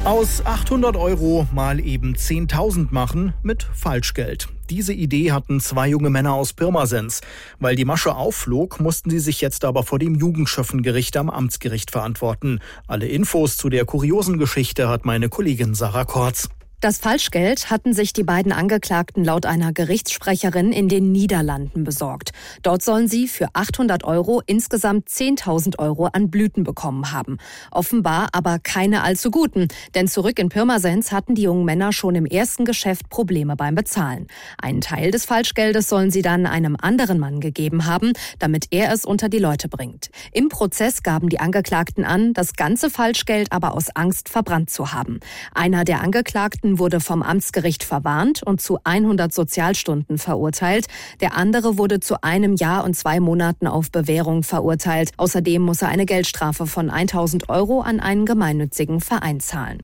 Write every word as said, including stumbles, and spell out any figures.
Aus achthundert Euro mal eben zehntausend machen mit Falschgeld. Diese Idee hatten zwei junge Männer aus Pirmasens. Weil die Masche aufflog, mussten sie sich jetzt aber vor dem Jugendschöffengericht am Amtsgericht verantworten. Alle Infos zu der kuriosen Geschichte hat meine Kollegin Sarah Kortz. Das Falschgeld hatten sich die beiden Angeklagten laut einer Gerichtssprecherin in den Niederlanden besorgt. Dort sollen sie für achthundert Euro insgesamt zehntausend Euro an Blüten bekommen haben. Offenbar aber keine allzu guten, denn zurück in Pirmasens hatten die jungen Männer schon im ersten Geschäft Probleme beim Bezahlen. Einen Teil des Falschgeldes sollen sie dann einem anderen Mann gegeben haben, damit er es unter die Leute bringt. Im Prozess gaben die Angeklagten an, das ganze Falschgeld aber aus Angst verbrannt zu haben. Einer der Angeklagten wurde vom Amtsgericht verwarnt und zu hundert Sozialstunden verurteilt. Der andere wurde zu einem Jahr und zwei Monaten auf Bewährung verurteilt. Außerdem muss er eine Geldstrafe von tausend Euro an einen gemeinnützigen Verein zahlen.